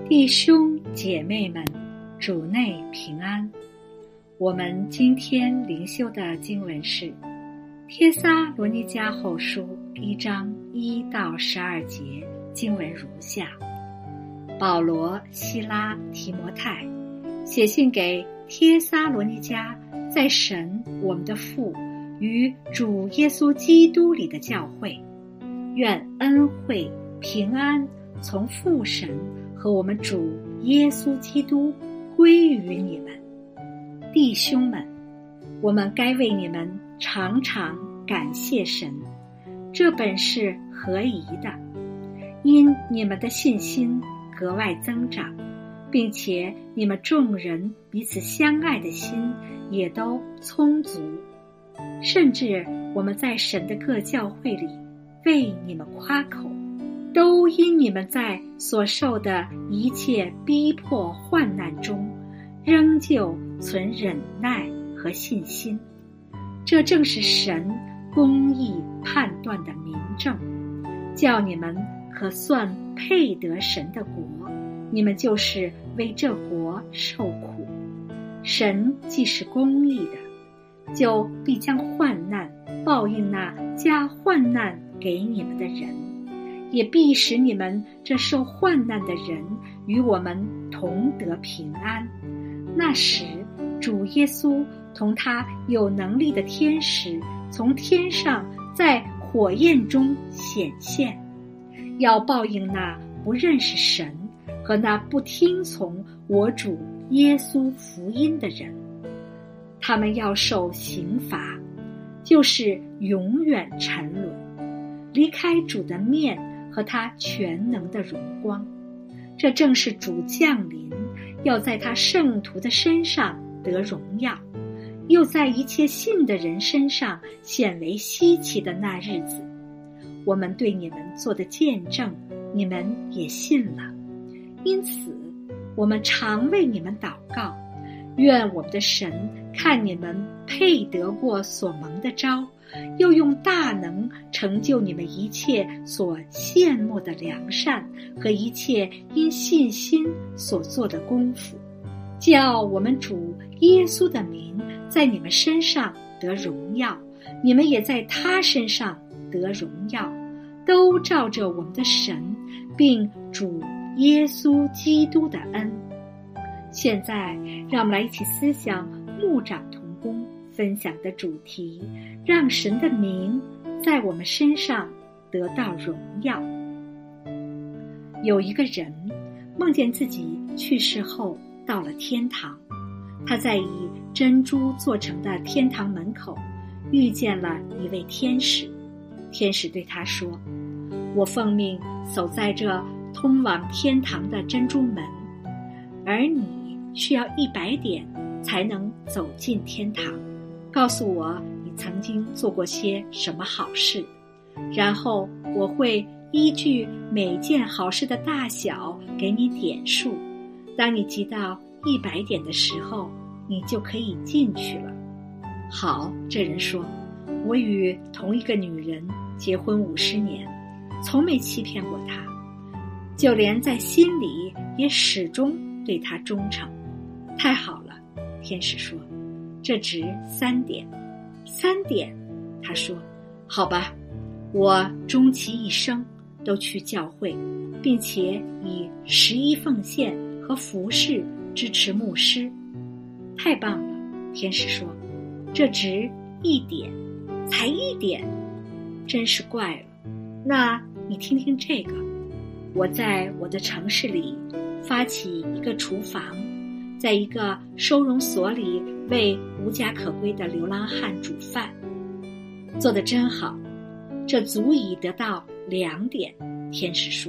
弟兄姐妹们，主内平安。我们今天灵修的经文是帖撒罗尼迦后书1章1到12节，经文如下：保罗、西拉、提摩太写信给帖撒罗尼迦在神我们的父与主耶稣基督里的教会，愿恩惠平安从父神和我们主耶稣基督归于你们。弟兄们，我们该为你们常常感谢神，这本是合宜的，因你们的信心格外增长，并且你们众人彼此相爱的心也都充足，甚至我们在神的各教会里为你们夸口，都因你们在所受的一切逼迫患难中，仍旧存忍耐和信心。这正是神公义判断的明证，叫你们可算配得神的国，你们就是为这国受苦。神既是公义的，就必将患难报应那加患难给你们的人，也必使你们这受患难的人与我们同得平安。那时主耶稣同他有能力的天使从天上在火焰中显现，要报应那不认识神和那不听从我主耶稣福音的人。他们要受刑罚，就是永远沉沦，离开主的面和他全能的荣光。这正是主降临，要在他圣徒的身上得荣耀，又在一切信的人身上显为稀奇的那日子。我们对你们做的见证，你们也信了，因此我们常为你们祷告，愿我们的神看你们配得过所蒙的召，又用大能成就你们一切所羡慕的良善和一切因信心所做的功夫，叫我们主耶稣的名在你们身上得荣耀，你们也在他身上得荣耀，都照着我们的神并主耶稣基督的恩。现在让我们来一起思想牧长同工分享的主题，让神的名在我们身上得到荣耀。有一个人梦见自己去世后到了天堂，他在以珍珠做成的天堂门口遇见了一位天使。天使对他说：我奉命守在这通往天堂的珍珠门，而你需要100点才能走进天堂。告诉我你曾经做过些什么好事，然后我会依据每件好事的大小给你点数。当你集到100点的时候，你就可以进去了。好，这人说，我与同一个女人结婚50年，从没欺骗过她，就连在心里也始终对她忠诚。太好了，天使说，这值3点。3点，他说，好吧，我终其一生都去教会，并且以11奉献和服侍支持牧师。太棒了，天使说，这值1点。才1点，真是怪了。那你听听这个，我在我的城市里发起一个厨房，在一个收容所里为无家可归的流浪汉煮饭，做得真好，这足以得到2点。天使说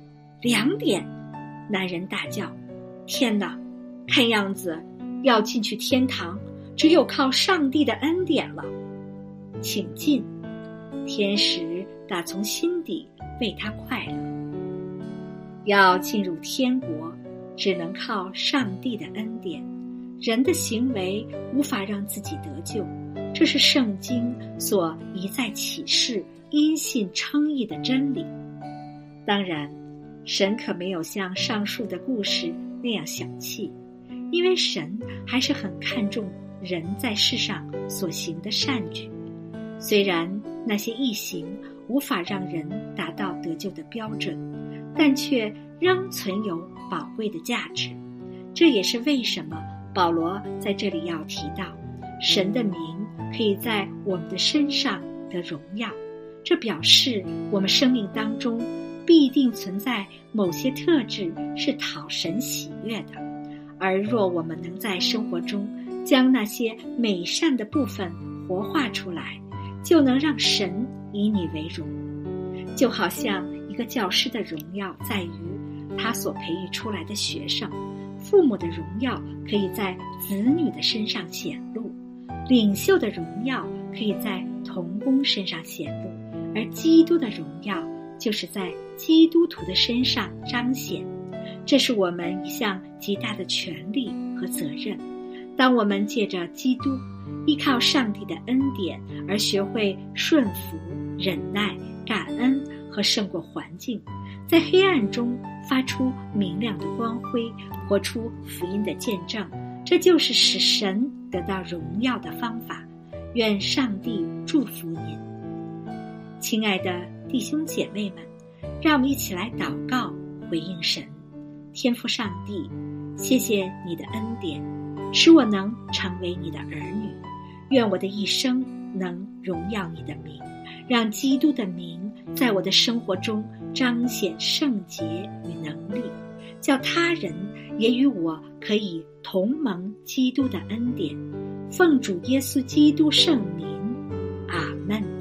，2点？男人大叫，天哪，看样子要进去天堂只有靠上帝的恩典了。请进。天使打从心底为他快乐。要进入天国，只能靠上帝的恩典，人的行为无法让自己得救，这是圣经所一再启示因信称义的真理。当然， 神可没有像上述的故事那样小气，因为神还是很看重人在世上所行的善举。虽然那些义行无法让人达到得救的标准，但却仍存有宝贵的价值。这也是为什么保罗在这里要提到，神的名可以在我们的身上得荣耀。这表示我们生命当中必定存在某些特质是讨神喜悦的，而若我们能在生活中将那些美善的部分活化出来，就能让神以你为荣。就好像一个教师的荣耀在于他所培育出来的学生，父母的荣耀可以在子女的身上显露，领袖的荣耀可以在同工身上显露，而基督的荣耀就是在基督徒的身上彰显。这是我们一项极大的权利和责任。当我们借着基督，依靠上帝的恩典而学会顺服、忍耐、感恩和胜过环境，在黑暗中发出明亮的光辉，活出福音的见证，这就是使神得到荣耀的方法。愿上帝祝福您。亲爱的弟兄姐妹们，让我们一起来祷告，回应神。天父上帝，谢谢你的恩典，使我能成为你的儿女。愿我的一生能荣耀你的名，让基督的名在我的生活中彰显圣洁与能力，叫他人也与我可以同蒙基督的恩典。奉主耶稣基督圣名，阿们。